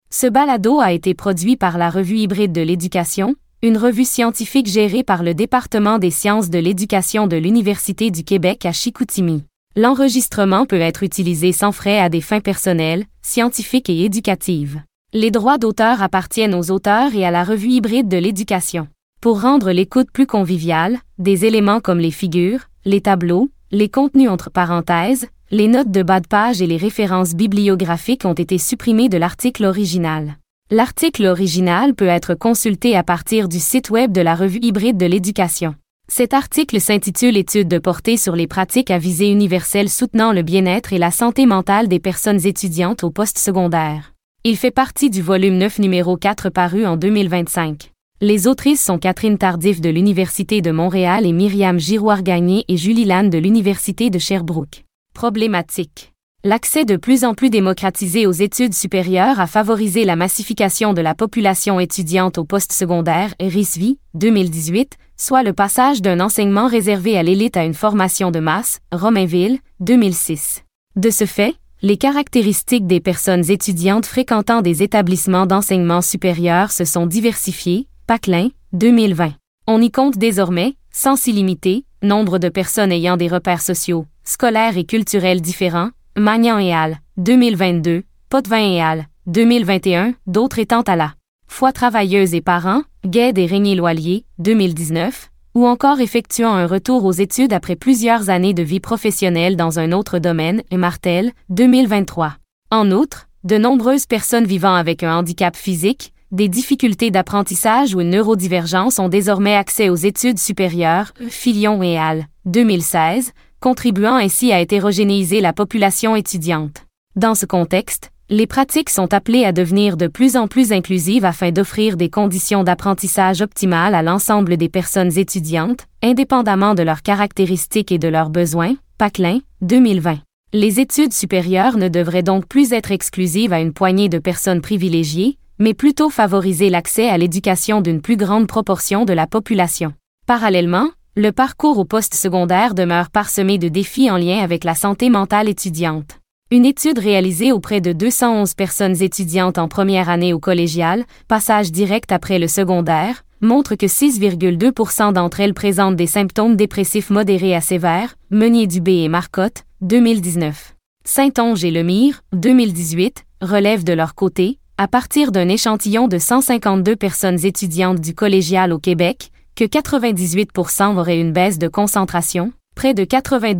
Ce balado a été produit par la Revue hybride de l'éducation, une revue scientifique gérée par le département des sciences de l'éducation de l'Université du Québec à Chicoutimi. L'enregistrement peut être utilisé sans frais à des fins personnelles, scientifiques et éducatives. Les droits d'auteur appartiennent aux auteurs et à la Revue hybride de l'éducation. Pour rendre l'écoute plus conviviale, des éléments comme les figures, les tableaux, les contenus entre parenthèses, les notes de bas de page et les références bibliographiques ont été supprimés de l'article original. L'article original peut être consulté à partir du site web de la Revue hybride de l'éducation. Cet article s'intitule « Études de portée sur les pratiques à visée universelle soutenant le bien-être et la santé mentale des personnes étudiantes au post-secondaire ». Il fait partie du volume 9 numéro 4 paru en 2025. Les autrices sont Catherine Tardif de l'Université de Montréal et Myriam Girouard-Gagné et Julie Lannes de l'Université de Sherbrooke. Problématique. L'accès de plus en plus démocratisé aux études supérieures a favorisé la massification de la population étudiante au post-secondaire RISV 2018, soit le passage d'un enseignement réservé à l'élite à une formation de masse, Romainville, 2006. De ce fait, les caractéristiques des personnes étudiantes fréquentant des établissements d'enseignement supérieur se sont diversifiées, Paclin, 2020. On y compte désormais, sans illimité, nombre de personnes ayant des repères sociaux, scolaires et culturels différents, Magnan et al., 2022, Potvin et al., 2021, d'autres étant à la fois travailleuses et parents, Gued et Régnier-Loilier, 2019, ou encore effectuant un retour aux études après plusieurs années de vie professionnelle dans un autre domaine, Martel, 2023. En outre, de nombreuses personnes vivant avec un handicap physique, des difficultés d'apprentissage ou une neurodivergence ont désormais accès aux études supérieures, Filion et al., 2016, contribuant ainsi à hétérogénéiser la population étudiante. Dans ce contexte, les pratiques sont appelées à devenir de plus en plus inclusives afin d'offrir des conditions d'apprentissage optimales à l'ensemble des personnes étudiantes, indépendamment de leurs caractéristiques et de leurs besoins, Paclin, 2020. Les études supérieures ne devraient donc plus être exclusives à une poignée de personnes privilégiées, mais plutôt favoriser l'accès à l'éducation d'une plus grande proportion de la population. Parallèlement, le parcours au post-secondaire demeure parsemé de défis en lien avec la santé mentale étudiante. Une étude réalisée auprès de 211 personnes étudiantes en première année au collégial, passage direct après le secondaire, montre que 6,2% d'entre elles présentent des symptômes dépressifs modérés à sévères, Meunier-Dubé et Marcotte, 2019. Saint-Onge et Lemire, 2018, relèvent de leur côté, à partir d'un échantillon de 152 personnes étudiantes du collégial au Québec, que 98% auraient une baisse de concentration, près de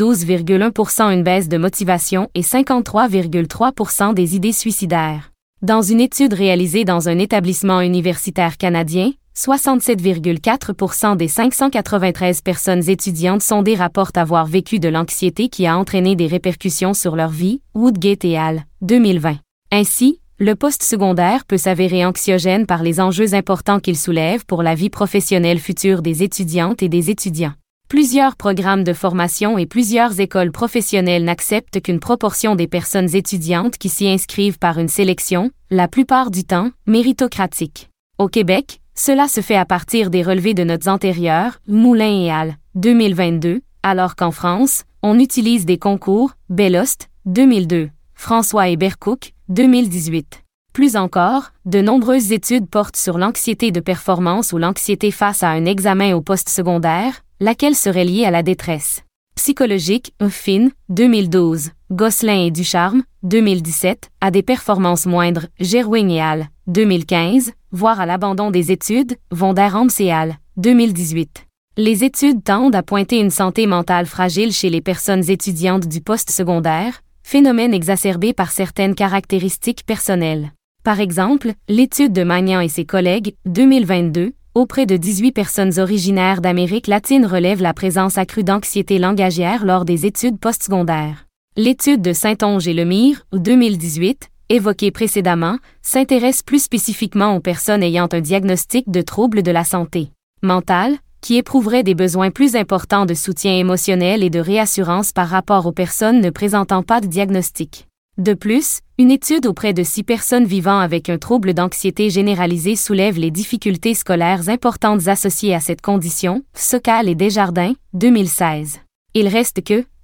92,1% une baisse de motivation et 53,3% des idées suicidaires. Dans une étude réalisée dans un établissement universitaire canadien, 67,4% des 593 personnes étudiantes sondées rapportent avoir vécu de l'anxiété qui a entraîné des répercussions sur leur vie, Woodgate et al., 2020. Ainsi, le post-secondaire peut s'avérer anxiogène par les enjeux importants qu'il soulève pour la vie professionnelle future des étudiantes et des étudiants. Plusieurs programmes de formation et plusieurs écoles professionnelles n'acceptent qu'une proportion des personnes étudiantes qui s'y inscrivent par une sélection, la plupart du temps, méritocratique. Au Québec, cela se fait à partir des relevés de notes antérieures, Moulin et al., 2022, alors qu'en France, on utilise des concours, Bellost, 2002, François et Bercook, 2018. Plus encore, de nombreuses études portent sur l'anxiété de performance ou l'anxiété face à un examen au post-secondaire, laquelle serait liée à la détresse psychologique, Finn, 2012, Gosselin et Ducharme, 2017, à des performances moindres, Gerwing et al., 2015, voire à l'abandon des études, Vonderhams et al., 2018. Les études tendent à pointer une santé mentale fragile chez les personnes étudiantes du post-secondaire, phénomène exacerbé par certaines caractéristiques personnelles. Par exemple, l'étude de Magnan et ses collègues, 2022, auprès de 18 personnes originaires d'Amérique latine relève la présence accrue d'anxiété langagière lors des études postsecondaires. L'étude de Saint-Onge et Lemire, 2018, évoquée précédemment, s'intéresse plus spécifiquement aux personnes ayant un diagnostic de troubles de la santé mentale, qui éprouveraient des besoins plus importants de soutien émotionnel et de réassurance par rapport aux personnes ne présentant pas de diagnostic. De plus, une étude auprès de 6 personnes vivant avec un trouble d'anxiété généralisée soulève les difficultés scolaires importantes associées à cette condition, Sokal et Desjardins, 2016. Il reste que,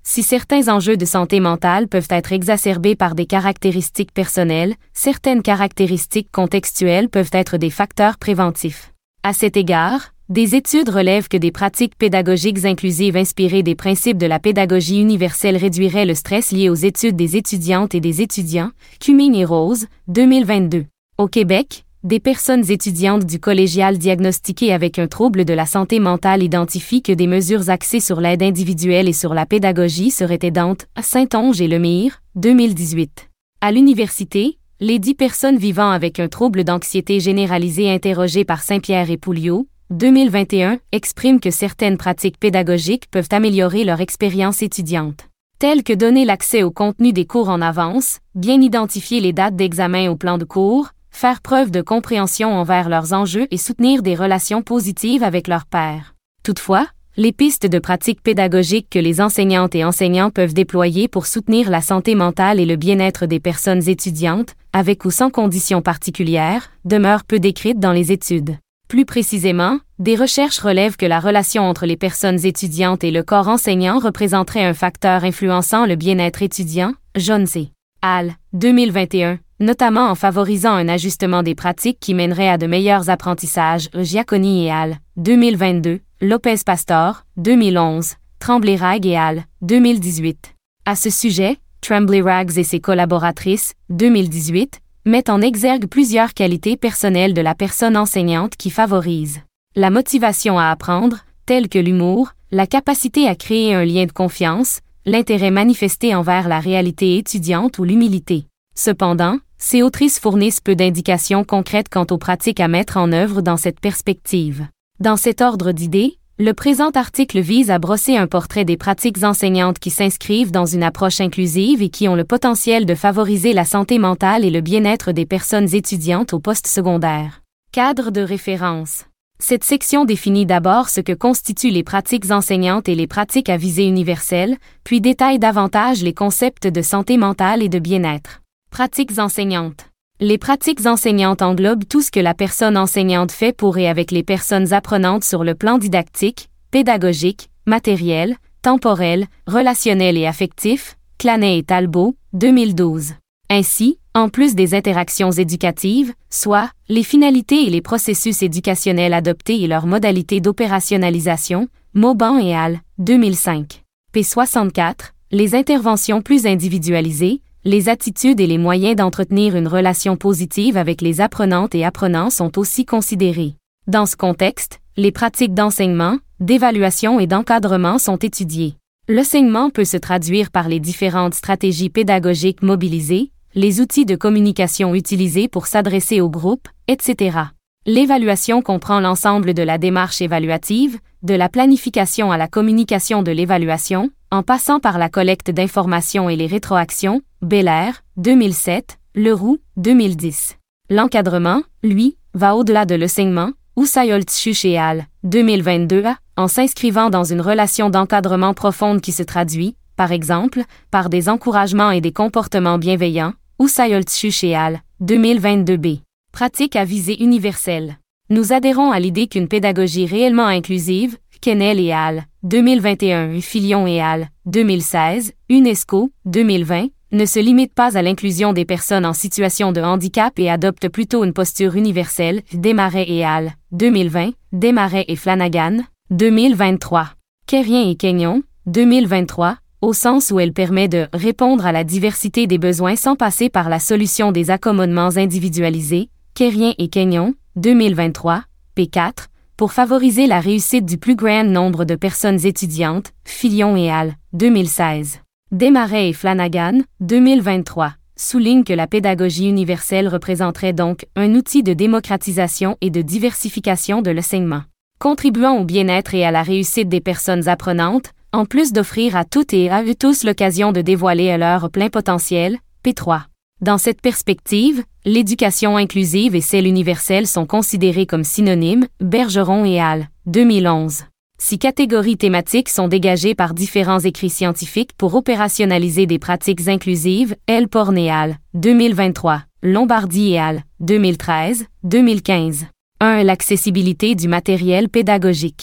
Si certains enjeux de santé mentale peuvent être exacerbés par des caractéristiques personnelles, certaines caractéristiques contextuelles peuvent être des facteurs préventifs. À cet égard, des études relèvent que des pratiques pédagogiques inclusives inspirées des principes de la pédagogie universelle réduiraient le stress lié aux études des étudiantes et des étudiants, Cumming et Rose, 2022. Au Québec, des personnes étudiantes du collégial diagnostiquées avec un trouble de la santé mentale identifient que des mesures axées sur l'aide individuelle et sur la pédagogie seraient aidantes, Saint-Onge et Lemire, 2018. À l'université, les 10 personnes vivant avec un trouble d'anxiété généralisée interrogées par Saint-Pierre et Pouliot, 2021, expriment que certaines pratiques pédagogiques peuvent améliorer leur expérience étudiante, telles que donner l'accès au contenu des cours en avance, bien identifier les dates d'examen au plan de cours, faire preuve de compréhension envers leurs enjeux et soutenir des relations positives avec leurs pairs. Toutefois, les pistes de pratiques pédagogiques que les enseignantes et enseignants peuvent déployer pour soutenir la santé mentale et le bien-être des personnes étudiantes, avec ou sans conditions particulières, demeurent peu décrites dans les études. Plus précisément, des recherches relèvent que la relation entre les personnes étudiantes et le corps enseignant représenterait un facteur influençant le bien-être étudiant, Jones et al. 2021, notamment en favorisant un ajustement des pratiques qui mènerait à de meilleurs apprentissages, Giaconi et al. 2022, Lopez-Pastor, 2011, Tremblay-Rags et al. 2018. À ce sujet, Tremblay-Rags et ses collaboratrices, 2018, mettent en exergue plusieurs qualités personnelles de la personne enseignante qui favorisent la motivation à apprendre, telles que l'humour, la capacité à créer un lien de confiance, l'intérêt manifesté envers la réalité étudiante ou l'humilité. Cependant, ces autrices fournissent peu d'indications concrètes quant aux pratiques à mettre en œuvre dans cette perspective. Dans cet ordre d'idées, le présent article vise à brosser un portrait des pratiques enseignantes qui s'inscrivent dans une approche inclusive et qui ont le potentiel de favoriser la santé mentale et le bien-être des personnes étudiantes au post-secondaire. Cadre de référence. Cette section définit d'abord ce que constituent les pratiques enseignantes et les pratiques à visée universelle, puis détaille davantage les concepts de santé mentale et de bien-être. Pratiques enseignantes. Les pratiques enseignantes englobent tout ce que la personne enseignante fait pour et avec les personnes apprenantes sur le plan didactique, pédagogique, matériel, temporel, relationnel et affectif, Clanet et Talbot, 2012. Ainsi, en plus des interactions éducatives, soit les finalités et les processus éducationnels adoptés et leurs modalités d'opérationnalisation, Mauban et al., 2005. P. 64, les interventions plus individualisées, les attitudes et les moyens d'entretenir une relation positive avec les apprenantes et apprenants sont aussi considérés. Dans ce contexte, les pratiques d'enseignement, d'évaluation et d'encadrement sont étudiées. L'enseignement peut se traduire par les différentes stratégies pédagogiques mobilisées, les outils de communication utilisés pour s'adresser au groupe, etc. L'évaluation comprend l'ensemble de la démarche évaluative, de la planification à la communication de l'évaluation, en passant par la collecte d'informations et les rétroactions, Belair, 2007, Leroux, 2010. L'encadrement, lui, va au-delà de l'enseignement, Houssayol-Tchuch et al., 2022, en s'inscrivant dans une relation d'encadrement profonde qui se traduit, par exemple, par des encouragements et des comportements bienveillants, Houssayol-Tchuch et al., 2022b. Pratique à visée universelle. Nous adhérons à l'idée qu'une pédagogie réellement inclusive, Kennel et al., 2021, Filion et al., 2016, UNESCO, 2020, ne se limite pas à l'inclusion des personnes en situation de handicap et adopte plutôt une posture universelle, Desmarais et al., 2020, Desmarais et Flanagan, 2023. Quérien et Quignon, 2023, au sens où elle permet de répondre à la diversité des besoins sans passer par la solution des accommodements individualisés, Quérien et Quignon, 2023, P4, pour favoriser la réussite du plus grand nombre de personnes étudiantes, Filion et al., 2016. Desmarais et Flanagan, 2023, soulignent que la pédagogie universelle représenterait donc un outil de démocratisation et de diversification de l'enseignement, contribuant au bien-être et à la réussite des personnes apprenantes, en plus d'offrir à toutes et à eux tous l'occasion de dévoiler leur plein potentiel, P3. Dans cette perspective, l'éducation inclusive et celle universelle sont considérées comme synonymes, Bergeron et al., 2011. 6 catégories thématiques sont dégagées par différents écrits scientifiques pour opérationnaliser des pratiques inclusives, L. Porn et al., 2023, Lombardi et al., 2013, 2015. 1. L'accessibilité du matériel pédagogique.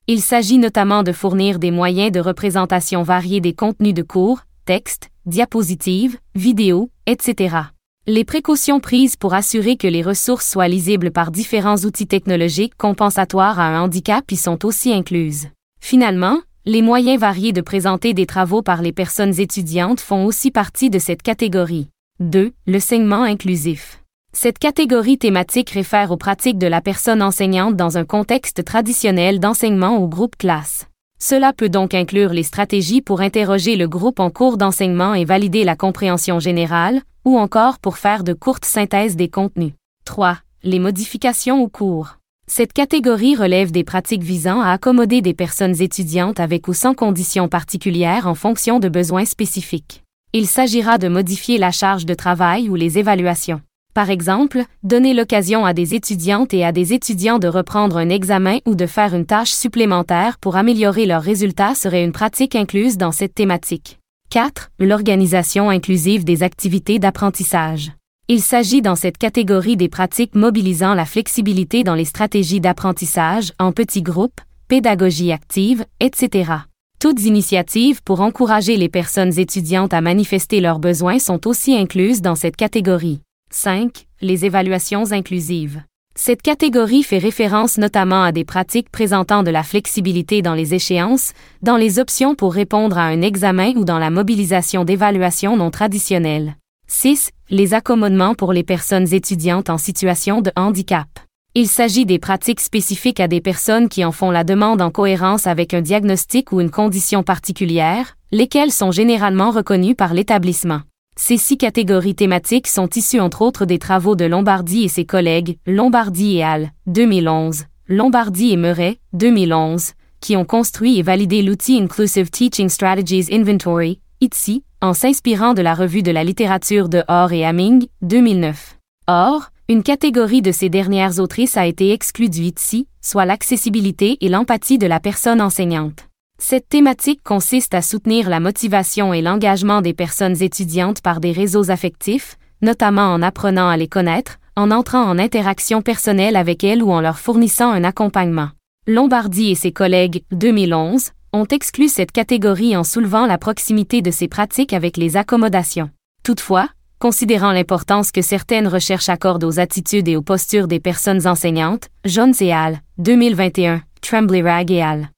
Il s'agit notamment de fournir des moyens de représentation variés des contenus de cours, textes, diapositives, vidéos, etc. Les précautions prises pour assurer que les ressources soient lisibles par différents outils technologiques compensatoires à un handicap y sont aussi incluses. Finalement, les moyens variés de présenter des travaux par les personnes étudiantes font aussi partie de cette catégorie. 2. L'enseignement inclusif. Cette catégorie thématique réfère aux pratiques de la personne enseignante dans un contexte traditionnel d'enseignement ou groupe classe. Cela peut donc inclure les stratégies pour interroger le groupe en cours d'enseignement et valider la compréhension générale, ou encore pour faire de courtes synthèses des contenus. 3. Les modifications au cours. Cette catégorie relève des pratiques visant à accommoder des personnes étudiantes avec ou sans conditions particulières en fonction de besoins spécifiques. Il s'agira de modifier la charge de travail ou les évaluations. Par exemple, donner l'occasion à des étudiantes et à des étudiants de reprendre un examen ou de faire une tâche supplémentaire pour améliorer leurs résultats serait une pratique incluse dans cette thématique. 4. L'organisation inclusive des activités d'apprentissage. Il s'agit dans cette catégorie des pratiques mobilisant la flexibilité dans les stratégies d'apprentissage, en petits groupes, pédagogie active, etc. Toutes initiatives pour encourager les personnes étudiantes à manifester leurs besoins sont aussi incluses dans cette catégorie. 5. Les évaluations inclusives. Cette catégorie fait référence notamment à des pratiques présentant de la flexibilité dans les échéances, dans les options pour répondre à un examen ou dans la mobilisation d'évaluations non traditionnelles. 6. Les accommodements pour les personnes étudiantes en situation de handicap. Il s'agit des pratiques spécifiques à des personnes qui en font la demande en cohérence avec un diagnostic ou une condition particulière, lesquelles sont généralement reconnues par l'établissement. Ces 6 catégories thématiques sont issues entre autres des travaux de Lombardi et ses collègues, Lombardi et al. 2011, Lombardi et Murray, 2011, qui ont construit et validé l'outil Inclusive Teaching Strategies Inventory, ITSI, en s'inspirant de la revue de la littérature de Orr et Hamming, 2009. Or, une catégorie de ces dernières autrices a été exclue du ITSI, soit l'accessibilité et l'empathie de la personne enseignante. Cette thématique consiste à soutenir la motivation et l'engagement des personnes étudiantes par des réseaux affectifs, notamment en apprenant à les connaître, en entrant en interaction personnelle avec elles ou en leur fournissant un accompagnement. Lombardi et ses collègues, 2011, ont exclu cette catégorie en soulevant la proximité de ces pratiques avec les accommodations. Toutefois, considérant l'importance que certaines recherches accordent aux attitudes et aux postures des personnes enseignantes, Jones et al., 2021, Tremblay-Ragg et al.,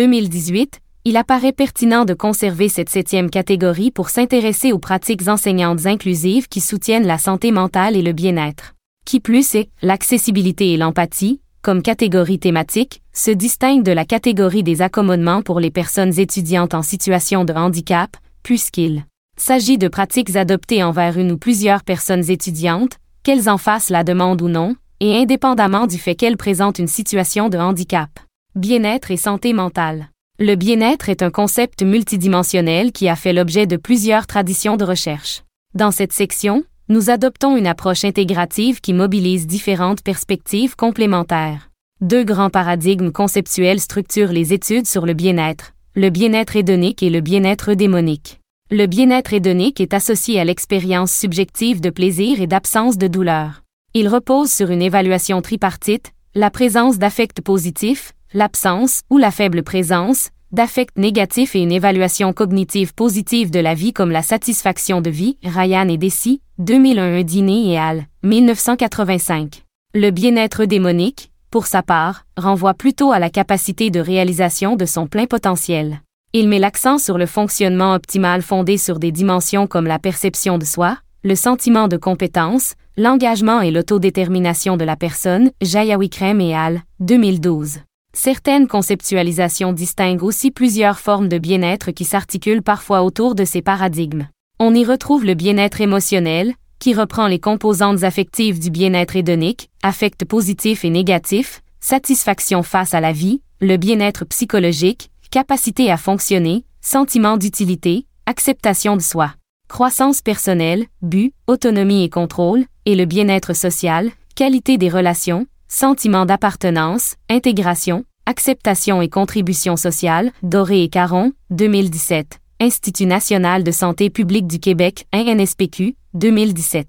2018, il apparaît pertinent de conserver cette 7e catégorie pour s'intéresser aux pratiques enseignantes inclusives qui soutiennent la santé mentale et le bien-être. Qui plus est, l'accessibilité et l'empathie, comme catégorie thématique, se distinguent de la catégorie des accommodements pour les personnes étudiantes en situation de handicap, puisqu'il s'agit de pratiques adoptées envers une ou plusieurs personnes étudiantes, qu'elles en fassent la demande ou non, et indépendamment du fait qu'elles présentent une situation de handicap. Bien-être et santé mentale. Le bien-être est un concept multidimensionnel qui a fait l'objet de plusieurs traditions de recherche. Dans cette section, nous adoptons une approche intégrative qui mobilise différentes perspectives complémentaires. 2 grands paradigmes conceptuels structurent les études sur le bien-être hédonique et le bien-être eudémonique. Le bien-être hédonique est associé à l'expérience subjective de plaisir et d'absence de douleur. Il repose sur une évaluation tripartite, la présence d'affects positifs, l'absence ou la faible présence d'affects négatifs et une évaluation cognitive positive de la vie comme la satisfaction de vie, Ryan et Deci, 2001 Dîner et al., 1985. Le bien-être eudémonique, pour sa part, renvoie plutôt à la capacité de réalisation de son plein potentiel. Il met l'accent sur le fonctionnement optimal fondé sur des dimensions comme la perception de soi, le sentiment de compétence, l'engagement et l'autodétermination de la personne, Jaya-Wickrem et al., 2012. Certaines conceptualisations distinguent aussi plusieurs formes de bien-être qui s'articulent parfois autour de ces paradigmes. On y retrouve le bien-être émotionnel, qui reprend les composantes affectives du bien-être hédonique, affects positifs et négatifs, satisfaction face à la vie, le bien-être psychologique, capacité à fonctionner, sentiment d'utilité, acceptation de soi, croissance personnelle, but, autonomie et contrôle, et le bien-être social, qualité des relations, sentiment d'appartenance, intégration, acceptation et contribution sociale, Doré et Caron, 2017. Institut national de santé publique du Québec, INSPQ, 2017.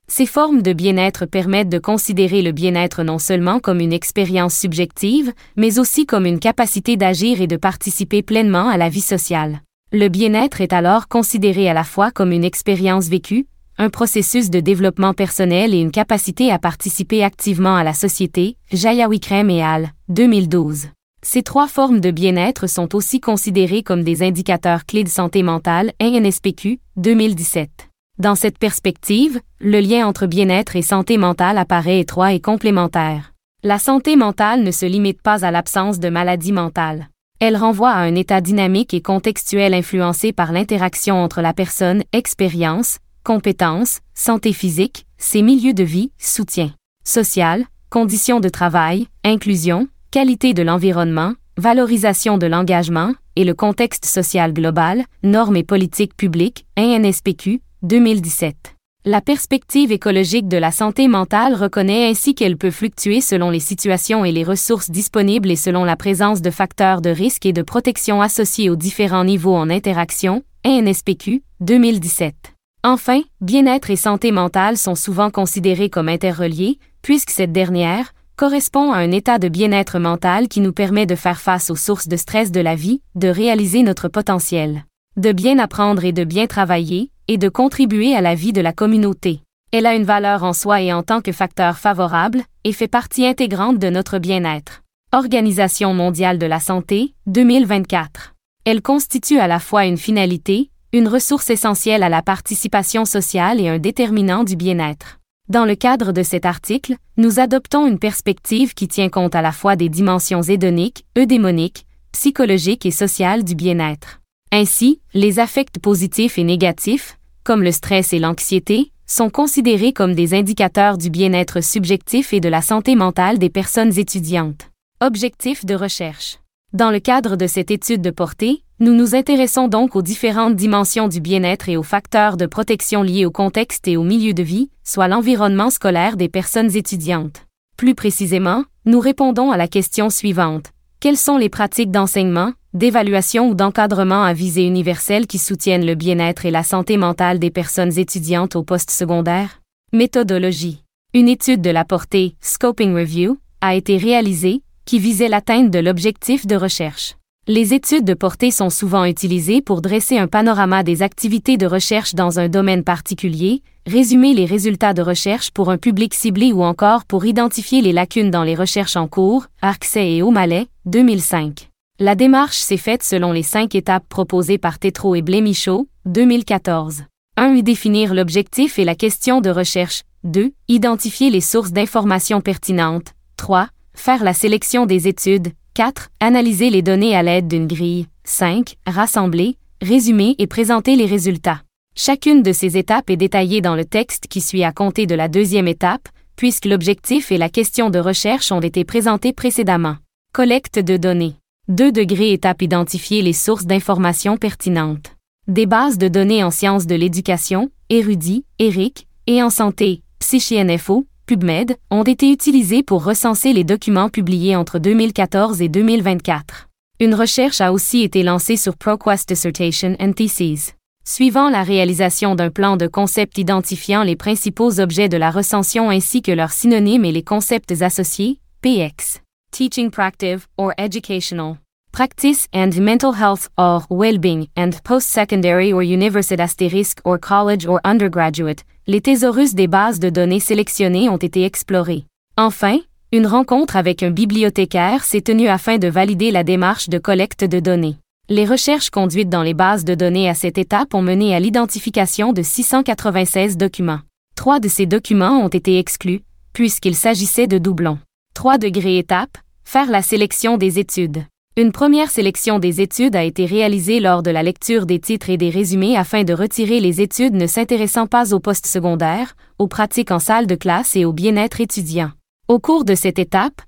Ces formes de bien-être permettent de considérer le bien-être non seulement comme une expérience subjective, mais aussi comme une capacité d'agir et de participer pleinement à la vie sociale. Le bien-être est alors considéré à la fois comme une expérience vécue, un processus de développement personnel et une capacité à participer activement à la société, Jaya Wickrem et al. 2012. Ces trois formes de bien-être sont aussi considérées comme des indicateurs clés de santé mentale, INSPQ, 2017. Dans cette perspective, le lien entre bien-être et santé mentale apparaît étroit et complémentaire. La santé mentale ne se limite pas à l'absence de maladie mentale. Elle renvoie à un état dynamique et contextuel influencé par l'interaction entre la personne, expérience, compétences, santé physique, ses milieux de vie, soutien social, conditions de travail, inclusion, qualité de l'environnement, valorisation de l'engagement, et le contexte social global, normes et politiques publiques, INSPQ, 2017. La perspective écologique de la santé mentale reconnaît ainsi qu'elle peut fluctuer selon les situations et les ressources disponibles et selon la présence de facteurs de risque et de protection associés aux différents niveaux en interaction, INSPQ, 2017. Enfin, bien-être et santé mentale sont souvent considérés comme interreliés, puisque cette dernière correspond à un état de bien-être mental qui nous permet de faire face aux sources de stress de la vie, de réaliser notre potentiel, de bien apprendre et de bien travailler, et de contribuer à la vie de la communauté. Elle a une valeur en soi et en tant que facteur favorable, et fait partie intégrante de notre bien-être. Organisation mondiale de la santé, 2024. Elle constitue à la fois une finalité, une ressource essentielle à la participation sociale et un déterminant du bien-être. Dans le cadre de cet article, nous adoptons une perspective qui tient compte à la fois des dimensions hédoniques, eudémoniques, psychologiques et sociales du bien-être. Ainsi, les affects positifs et négatifs, comme le stress et l'anxiété, sont considérés comme des indicateurs du bien-être subjectif et de la santé mentale des personnes étudiantes. Objectifs de recherche. Dans le cadre de cette étude de portée, nous nous intéressons donc aux différentes dimensions du bien-être et aux facteurs de protection liés au contexte et au milieu de vie, soit l'environnement scolaire des personnes étudiantes. Plus précisément, nous répondons à la question suivante. Quelles sont les pratiques d'enseignement, d'évaluation ou d'encadrement à visée universelle qui soutiennent le bien-être et la santé mentale des personnes étudiantes au post-secondaire? Méthodologie. Une étude de la portée, Scoping Review, a été réalisée, qui visait l'atteinte de l'objectif de recherche. Les études de portée sont souvent utilisées pour dresser un panorama des activités de recherche dans un domaine particulier, résumer les résultats de recherche pour un public ciblé ou encore pour identifier les lacunes dans les recherches en cours, Arksey et O'Malley, 2005. La démarche s'est faite selon les 5 étapes proposées par Tétrault et Blais-Michaud, 2014. 1. Définir l'objectif et la question de recherche. 2. Identifier les sources d'informations pertinentes. 3. Faire la sélection des études. 4. Analyser les données à l'aide d'une grille. 5. Rassembler, résumer et présenter les résultats. Chacune de ces étapes est détaillée dans le texte qui suit à compter de la 2e étape, puisque l'objectif et la question de recherche ont été présentés précédemment. Collecte de données. 2. Étape identifier les sources d'informations pertinentes. Des bases de données en sciences de l'éducation, Érudit, ERIC, et en santé, PsycINFO, PubMed, ont été utilisés pour recenser les documents publiés entre 2014 et 2024. Une recherche a aussi été lancée sur ProQuest Dissertation and Theses. Suivant la réalisation d'un plan de concept identifiant les principaux objets de la recension ainsi que leurs synonymes et les concepts associés, PX. Teaching Practice or Educational. Practice and Mental Health or Well-being and Post-Secondary or University asterisk or College or Undergraduate. Les thésaurus des bases de données sélectionnées ont été explorés. Enfin, une rencontre avec un bibliothécaire s'est tenue afin de valider la démarche de collecte de données. Les recherches conduites dans les bases de données à cette étape ont mené à l'identification de 696 documents. 3 de ces documents ont été exclus, puisqu'il s'agissait de doublons. 3 étape, faire la sélection des études. Une première sélection des études a été réalisée lors de la lecture des titres et des résumés afin de retirer les études ne s'intéressant pas au post-secondaire, aux pratiques en salle de classe et au bien-être étudiant. Au cours de cette étape,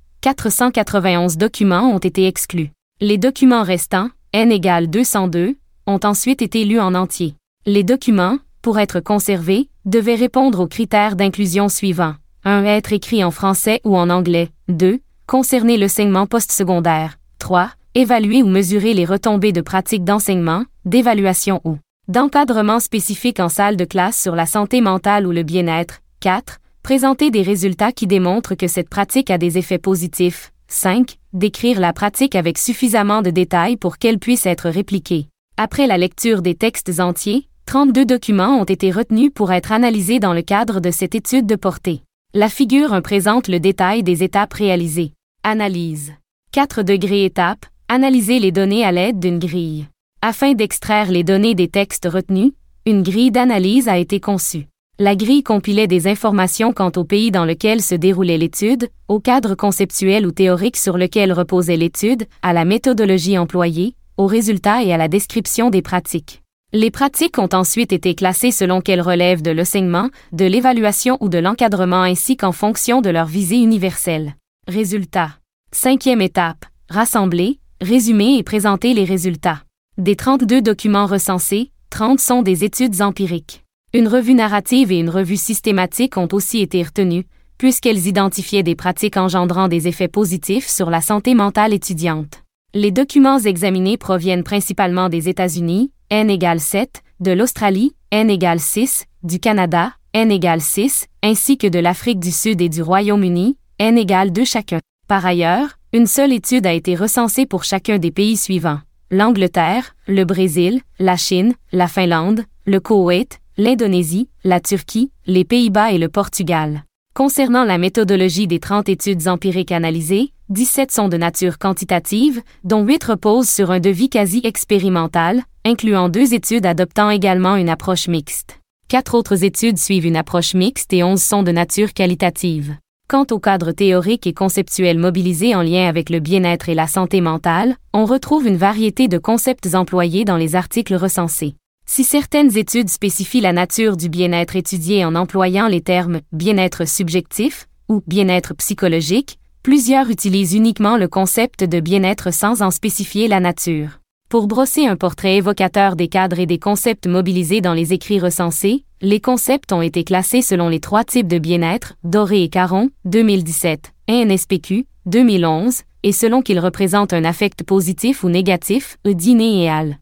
491 documents ont été exclus. Les documents restants, N = 202, ont ensuite été lus en entier. Les documents, pour être conservés, devaient répondre aux critères d'inclusion suivants. 1. Être écrit en français ou en anglais. 2. Concerner l'enseignement postsecondaire. 3. Évaluer ou mesurer les retombées de pratiques d'enseignement, d'évaluation ou d'encadrement spécifique en salle de classe sur la santé mentale ou le bien-être. 4. Présenter des résultats qui démontrent que cette pratique a des effets positifs. 5. Décrire la pratique avec suffisamment de détails pour qu'elle puisse être répliquée. Après la lecture des textes entiers, 32 documents ont été retenus pour être analysés dans le cadre de cette étude de portée. La figure 1 présente le détail des étapes réalisées. Analyse. 4 degrés étapes. Analyser les données à l'aide d'une grille. Afin d'extraire les données des textes retenus, une grille d'analyse a été conçue. La grille compilait des informations quant au pays dans lequel se déroulait l'étude, au cadre conceptuel ou théorique sur lequel reposait l'étude, à la méthodologie employée, aux résultats et à la description des pratiques. Les pratiques ont ensuite été classées selon qu'elles relèvent de l'enseignement, de l'évaluation ou de l'encadrement ainsi qu'en fonction de leur visée universelle. Résultats. 5e étape. Rassembler, résumer et présenter les résultats. Des 32 documents recensés, 30 sont des études empiriques. Une revue narrative et une revue systématique ont aussi été retenues, puisqu'elles identifiaient des pratiques engendrant des effets positifs sur la santé mentale étudiante. Les documents examinés proviennent principalement des États-Unis, N = 7, de l'Australie, N = 6, du Canada, N = 6, ainsi que de l'Afrique du Sud et du Royaume-Uni, N = 2 chacun. Par ailleurs, une seule étude a été recensée pour chacun des pays suivants: l'Angleterre, le Brésil, la Chine, la Finlande, le Koweït, l'Indonésie, la Turquie, les Pays-Bas et le Portugal. Concernant la méthodologie des 30 études empiriques analysées, 17 sont de nature quantitative, dont 8 reposent sur un devis quasi expérimental, incluant 2 études adoptant également une approche mixte. 4 autres études suivent une approche mixte et 11 sont de nature qualitative. Quant au cadre théorique et conceptuel mobilisé en lien avec le bien-être et la santé mentale, on retrouve une variété de concepts employés dans les articles recensés. Si certaines études spécifient la nature du bien-être étudié en employant les termes « bien-être subjectif » ou « bien-être psychologique », plusieurs utilisent uniquement le concept de bien-être sans en spécifier la nature. Pour brosser un portrait évocateur des cadres et des concepts mobilisés dans les écrits recensés, les concepts ont été classés selon les 3 types de bien-être, Doré et Caron, 2017, NSPQ, 2011, et selon qu'ils représentent un affect positif ou négatif, Diné et al.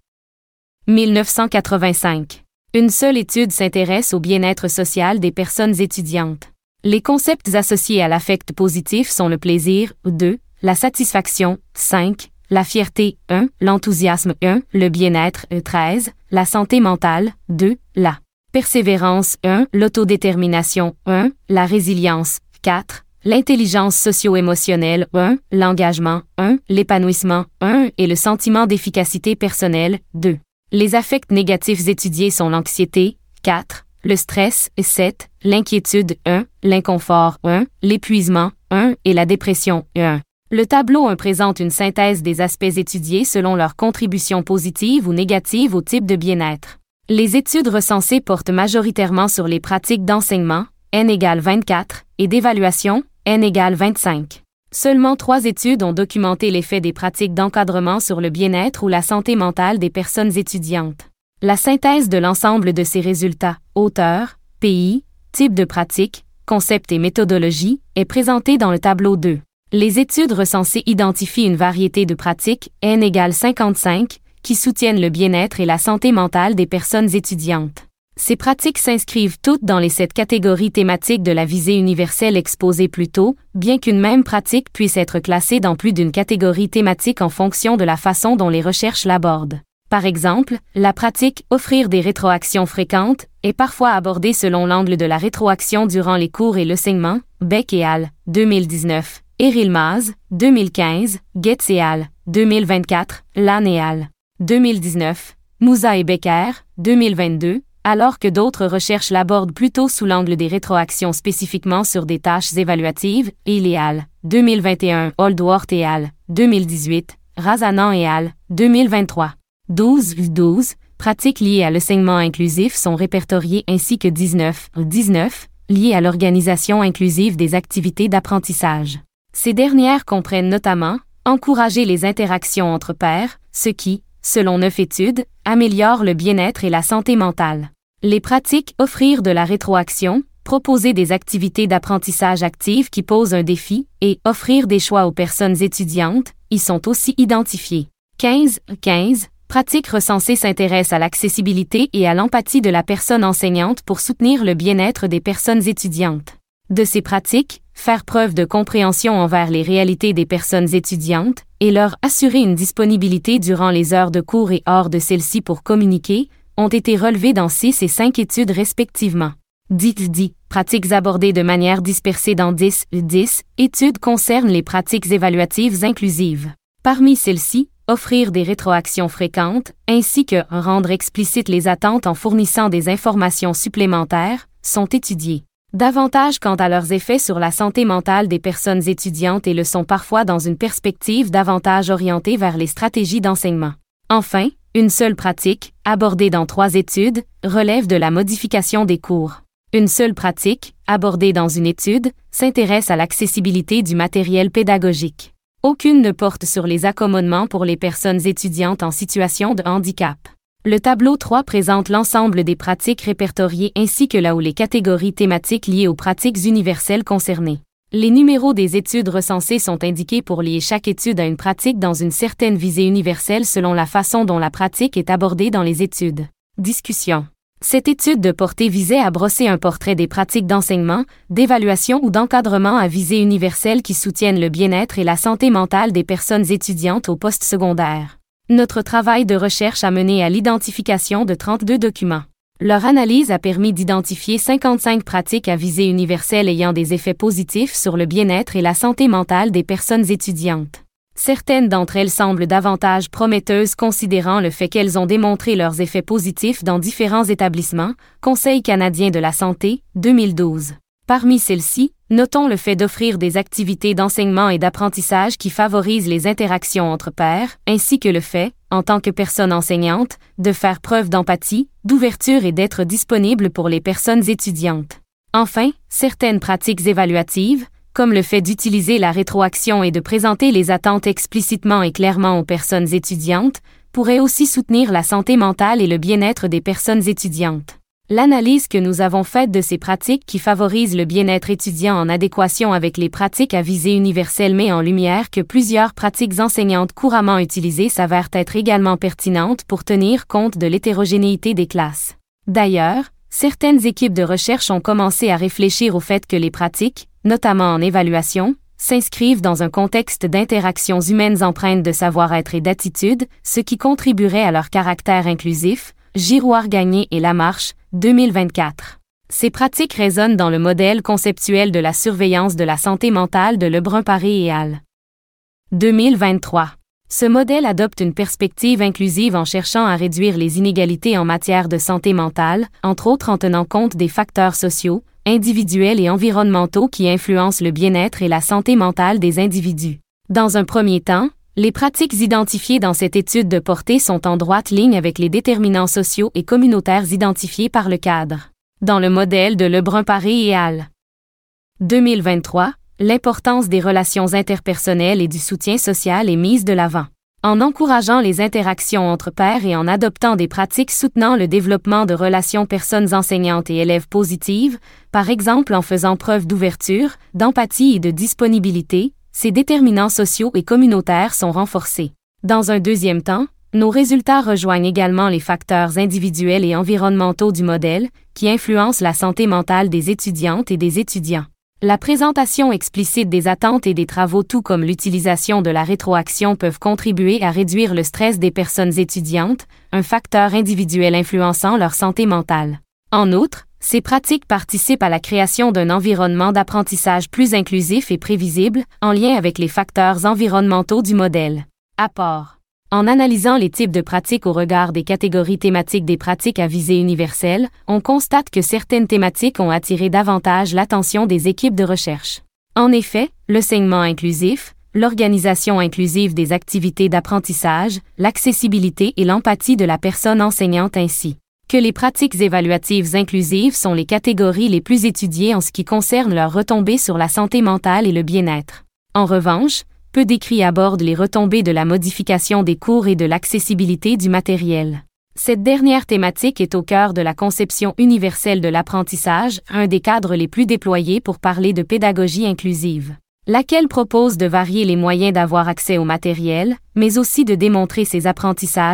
1985. Une seule étude s'intéresse au bien-être social des personnes étudiantes. Les concepts associés à l'affect positif sont le plaisir, 2, la satisfaction, 5, la fierté, 1, l'enthousiasme, 1, le bien-être, 13, la santé mentale, 2, la persévérance, 1, l'autodétermination, 1, la résilience, 4, l'intelligence socio-émotionnelle, 1, l'engagement, 1, l'épanouissement, 1, et le sentiment d'efficacité personnelle, 2. Les affects négatifs étudiés sont l'anxiété, 4, le stress, 7, l'inquiétude, 1, l'inconfort, 1, l'épuisement, 1, et la dépression, 1. Le tableau 1 présente une synthèse des aspects étudiés selon leur contribution positive ou négative au type de bien-être. Les études recensées portent majoritairement sur les pratiques d'enseignement, N = 24, et d'évaluation, N = 25. Seulement 3 études ont documenté l'effet des pratiques d'encadrement sur le bien-être ou la santé mentale des personnes étudiantes. La synthèse de l'ensemble de ces résultats, auteur, pays, type de pratique, concept et méthodologie, est présentée dans le tableau 2. Les études recensées identifient une variété de pratiques, N = 55, qui soutiennent le bien-être et la santé mentale des personnes étudiantes. Ces pratiques s'inscrivent toutes dans les 7 catégories thématiques de la visée universelle exposée plus tôt, bien qu'une même pratique puisse être classée dans plus d'une catégorie thématique en fonction de la façon dont les recherches l'abordent. Par exemple, la pratique « offrir des rétroactions fréquentes » est parfois abordée selon l'angle de la rétroaction durant les cours et l'enseignement, Beck et al., 2019, Erilmaz, 2015, Getz et al., 2024, Lan et al., 2019, Moussa et Becker, 2022, alors que d'autres recherches l'abordent plutôt sous l'angle des rétroactions spécifiquement sur des tâches évaluatives, Hill et al., 2021, Holdworth et al., 2018, Razanan et al., 2023. 12 pratiques liées à l'enseignement inclusif sont répertoriées ainsi que 19 liées à l'organisation inclusive des activités d'apprentissage. Ces dernières comprennent notamment encourager les interactions entre pairs, ce qui, selon 9 études, améliore le bien-être et la santé mentale. Les pratiques offrir de la rétroaction, proposer des activités d'apprentissage actives qui posent un défi et offrir des choix aux personnes étudiantes y sont aussi identifiées. 15 Pratique recensée s'intéresse à l'accessibilité et à l'empathie de la personne enseignante pour soutenir le bien-être des personnes étudiantes. De ces pratiques, faire preuve de compréhension envers les réalités des personnes étudiantes et leur assurer une disponibilité durant les heures de cours et hors de celles-ci pour communiquer, ont été relevées dans 6 et 5 études respectivement. Pratiques abordées de manière dispersée dans 10 études concernent les pratiques évaluatives inclusives. Parmi celles-ci, offrir des rétroactions fréquentes, ainsi que rendre explicites les attentes en fournissant des informations supplémentaires, sont étudiées. Davantage quant à leurs effets sur la santé mentale des personnes étudiantes et le sont parfois dans une perspective davantage orientée vers les stratégies d'enseignement. Enfin, une seule pratique, abordée dans 3 études, relève de la modification des cours. Une seule pratique, abordée dans une étude, s'intéresse à l'accessibilité du matériel pédagogique. Aucune ne porte sur les accommodements pour les personnes étudiantes en situation de handicap. Le tableau 3 présente l'ensemble des pratiques répertoriées ainsi que là où les catégories thématiques liées aux pratiques universelles concernées. Les numéros des études recensées sont indiqués pour lier chaque étude à une pratique dans une certaine visée universelle selon la façon dont la pratique est abordée dans les études. Discussion. Cette étude de portée visait à brosser un portrait des pratiques d'enseignement, d'évaluation ou d'encadrement à visée universelle qui soutiennent le bien-être et la santé mentale des personnes étudiantes au post-secondaire. Notre travail de recherche a mené à l'identification de 32 documents. Leur analyse a permis d'identifier 55 pratiques à visée universelle ayant des effets positifs sur le bien-être et la santé mentale des personnes étudiantes. Certaines d'entre elles semblent davantage prometteuses considérant le fait qu'elles ont démontré leurs effets positifs dans différents établissements, Conseil canadien de la santé, 2012. Parmi celles-ci, notons le fait d'offrir des activités d'enseignement et d'apprentissage qui favorisent les interactions entre pairs, ainsi que le fait, en tant que personne enseignante, de faire preuve d'empathie, d'ouverture et d'être disponible pour les personnes étudiantes. Enfin, certaines pratiques évaluatives, comme le fait d'utiliser la rétroaction et de présenter les attentes explicitement et clairement aux personnes étudiantes, pourraient aussi soutenir la santé mentale et le bien-être des personnes étudiantes. L'analyse que nous avons faite de ces pratiques qui favorisent le bien-être étudiant en adéquation avec les pratiques à visée universelle met en lumière que plusieurs pratiques enseignantes couramment utilisées s'avèrent être également pertinentes pour tenir compte de l'hétérogénéité des classes. D'ailleurs, certaines équipes de recherche ont commencé à réfléchir au fait que les pratiques, notamment en évaluation, s'inscrivent dans un contexte d'interactions humaines empreintes de savoir-être et d'attitude, ce qui contribuerait à leur caractère inclusif. Girouard-Gagné et Lamarche, 2024. Ces pratiques résonnent dans le modèle conceptuel de la surveillance de la santé mentale de Lebrun-Paré et al. 2023. Ce modèle adopte une perspective inclusive en cherchant à réduire les inégalités en matière de santé mentale, entre autres en tenant compte des facteurs sociaux, individuels et environnementaux qui influencent le bien-être et la santé mentale des individus. Dans un premier temps, les pratiques identifiées dans cette étude de portée sont en droite ligne avec les déterminants sociaux et communautaires identifiés par le cadre. Dans le modèle de Lebrun-Paré et al. 2023, l'importance des relations interpersonnelles et du soutien social est mise de l'avant. En encourageant les interactions entre pairs et en adoptant des pratiques soutenant le développement de relations personnes enseignantes et élèves positives, par exemple en faisant preuve d'ouverture, d'empathie et de disponibilité, ces déterminants sociaux et communautaires sont renforcés. Dans un deuxième temps, nos résultats rejoignent également les facteurs individuels et environnementaux du modèle, qui influencent la santé mentale des étudiantes et des étudiants. La présentation explicite des attentes et des travaux tout comme l'utilisation de la rétroaction peuvent contribuer à réduire le stress des personnes étudiantes, un facteur individuel influençant leur santé mentale. En outre, ces pratiques participent à la création d'un environnement d'apprentissage plus inclusif et prévisible, en lien avec les facteurs environnementaux du modèle. Apport. En analysant les types de pratiques au regard des catégories thématiques des pratiques à visée universelle, on constate que certaines thématiques ont attiré davantage l'attention des équipes de recherche. En effet, l'enseignement inclusif, l'organisation inclusive des activités d'apprentissage, l'accessibilité et l'empathie de la personne enseignante ainsi que les pratiques évaluatives inclusives sont les catégories les plus étudiées en ce qui concerne leurs retombées sur la santé mentale et le bien-être. En revanche, peu d'écrits abordent les retombées de la modification des cours et de l'accessibilité du matériel. Cette dernière thématique est au cœur de la conception universelle de l'apprentissage, un des cadres les plus déployés pour parler de pédagogie inclusive, laquelle propose de varier les moyens d'avoir accès au matériel, mais aussi de démontrer ses apprentissages,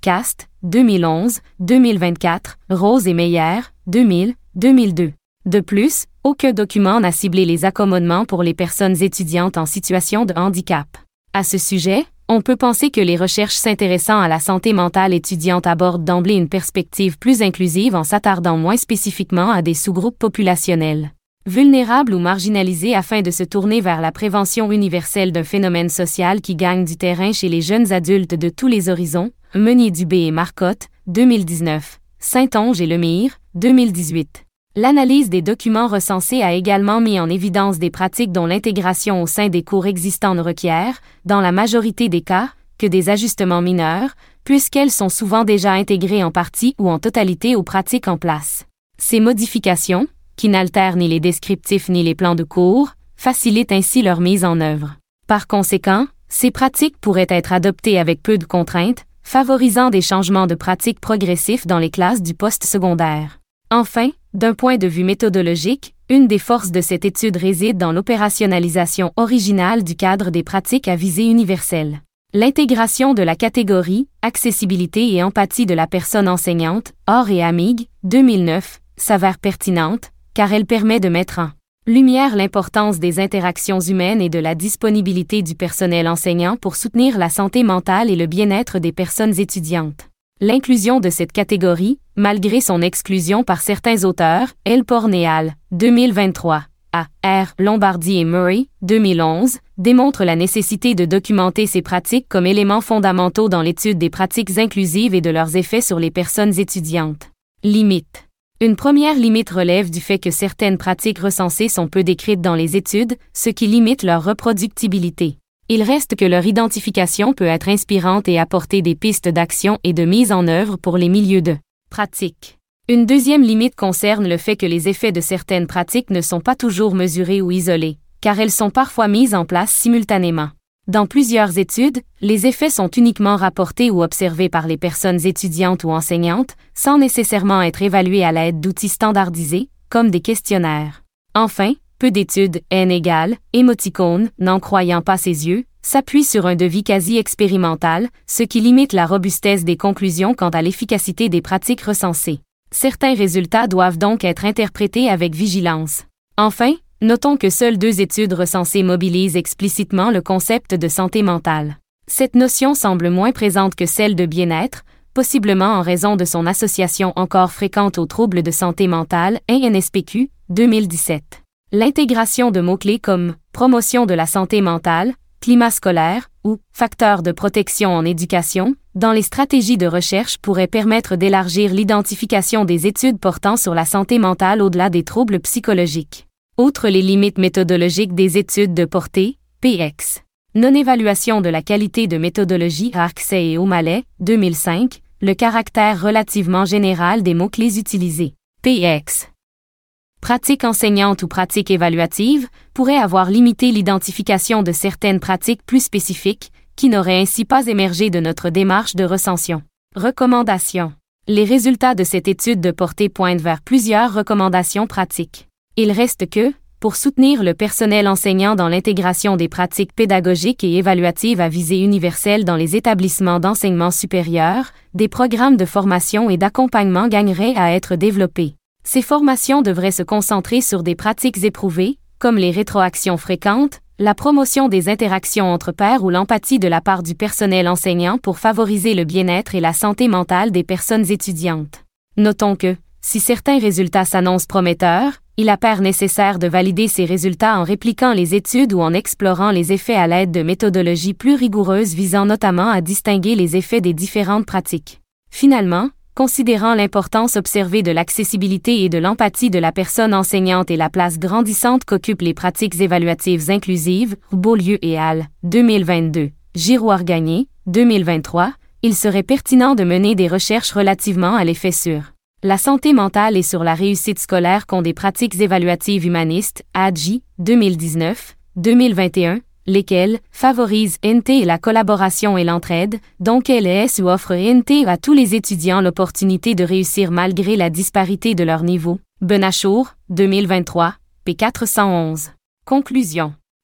Cast, 2011, 2024, Rose et Meyer, 2000, 2002. De plus, aucun document n'a ciblé les accommodements pour les personnes étudiantes en situation de handicap. À ce sujet, on peut penser que les recherches s'intéressant à la santé mentale étudiante abordent d'emblée une perspective plus inclusive en s'attardant moins spécifiquement à des sous-groupes populationnels vulnérables ou marginalisés afin de se tourner vers la prévention universelle d'un phénomène social qui gagne du terrain chez les jeunes adultes de tous les horizons. Meunier-Dubé et Marcotte, 2019. Saint-Onge et Lemire, 2018. L'analyse des documents recensés a également mis en évidence des pratiques dont l'intégration au sein des cours existants ne requiert, dans la majorité des cas, que des ajustements mineurs, puisqu'elles sont souvent déjà intégrées en partie ou en totalité aux pratiques en place. Ces modifications, qui n'altèrent ni les descriptifs ni les plans de cours, facilitent ainsi leur mise en œuvre. Par conséquent, ces pratiques pourraient être adoptées avec peu de contraintes, favorisant des changements de pratiques progressifs dans les classes du post-secondaire. Enfin, d'un point de vue méthodologique, une des forces de cette étude réside dans l'opérationnalisation originale du cadre des pratiques à visée universelle. L'intégration de la catégorie « Accessibilité et empathie de la personne enseignante » Orr et Amig, 2009, s'avère pertinente, car elle permet de mettre en lumière l'importance des interactions humaines et de la disponibilité du personnel enseignant pour soutenir la santé mentale et le bien-être des personnes étudiantes. L'inclusion de cette catégorie, malgré son exclusion par certains auteurs, L. Pornéal, 2023, A. R. Lombardi et Murray, 2011, démontre la nécessité de documenter ces pratiques comme éléments fondamentaux dans l'étude des pratiques inclusives et de leurs effets sur les personnes étudiantes. Limite. Une première limite relève du fait que certaines pratiques recensées sont peu décrites dans les études, ce qui limite leur reproductibilité. Il reste que leur identification peut être inspirante et apporter des pistes d'action et de mise en œuvre pour les milieux de pratique. Une deuxième limite concerne le fait que les effets de certaines pratiques ne sont pas toujours mesurés ou isolés, car elles sont parfois mises en place simultanément. Dans plusieurs études, les effets sont uniquement rapportés ou observés par les personnes étudiantes ou enseignantes, sans nécessairement être évalués à l'aide d'outils standardisés, comme des questionnaires. Enfin, peu d'études, N égale, émoticône, n'en croyant pas ses yeux, s'appuient sur un devis quasi expérimental, ce qui limite la robustesse des conclusions quant à l'efficacité des pratiques recensées. Certains résultats doivent donc être interprétés avec vigilance. Enfin, notons que seules 2 études recensées mobilisent explicitement le concept de santé mentale. Cette notion semble moins présente que celle de bien-être, possiblement en raison de son association encore fréquente aux troubles de santé mentale, INSPQ, 2017. L'intégration de mots-clés comme « promotion de la santé mentale », « climat scolaire » ou « facteurs de protection en éducation » dans les stratégies de recherche pourrait permettre d'élargir l'identification des études portant sur la santé mentale au-delà des troubles psychologiques. Outre les limites méthodologiques des études de portée, PX. Non-évaluation de la qualité de méthodologie à Arksey et O'Malley, 2005, le caractère relativement général des mots-clés utilisés. PX. Pratique enseignante ou pratique évaluative pourrait avoir limité l'identification de certaines pratiques plus spécifiques, qui n'auraient ainsi pas émergé de notre démarche de recension. Recommandations. Les résultats de cette étude de portée pointent vers plusieurs recommandations pratiques. Il reste que, pour soutenir le personnel enseignant dans l'intégration des pratiques pédagogiques et évaluatives à visée universelle dans les établissements d'enseignement supérieur, des programmes de formation et d'accompagnement gagneraient à être développés. Ces formations devraient se concentrer sur des pratiques éprouvées, comme les rétroactions fréquentes, la promotion des interactions entre pairs ou l'empathie de la part du personnel enseignant pour favoriser le bien-être et la santé mentale des personnes étudiantes. Notons que, si certains résultats s'annoncent prometteurs, il apparaît nécessaire de valider ces résultats en répliquant les études ou en explorant les effets à l'aide de méthodologies plus rigoureuses visant notamment à distinguer les effets des différentes pratiques. Finalement, considérant l'importance observée de l'accessibilité et de l'empathie de la personne enseignante et la place grandissante qu'occupent les pratiques évaluatives inclusives, Beaulieu et al., 2022, Giroir-Gagné, 2023, il serait pertinent de mener des recherches relativement à l'effet sur la santé mentale et sur la réussite scolaire qu'ont des pratiques évaluatives humanistes, ADGI, 2019, 2021, lesquelles favorisent INT et la collaboration et l'entraide, donc LS ou offrent INT à tous les étudiants l'opportunité de réussir malgré la disparité de leur niveau. Benachour, 2023, p. 411. Conclusion.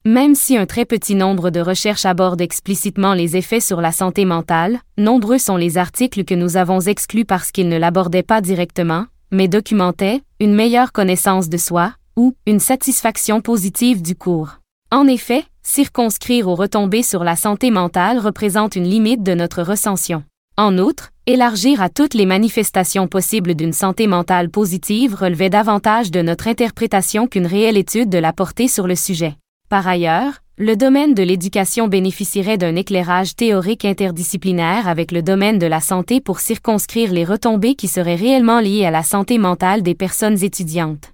Même si un très petit nombre de recherches abordent explicitement les effets sur la santé mentale, nombreux sont les articles que nous avons exclus parce qu'ils ne l'abordaient pas directement, mais documentaient une meilleure connaissance de soi, ou une satisfaction positive du cours. En effet, circonscrire aux retombées sur la santé mentale représente une limite de notre recension. En outre, élargir à toutes les manifestations possibles d'une santé mentale positive relevait davantage de notre interprétation qu'une réelle étude de la portée sur le sujet. Par ailleurs, le domaine de l'éducation bénéficierait d'un éclairage théorique interdisciplinaire avec le domaine de la santé pour circonscrire les retombées qui seraient réellement liées à la santé mentale des personnes étudiantes.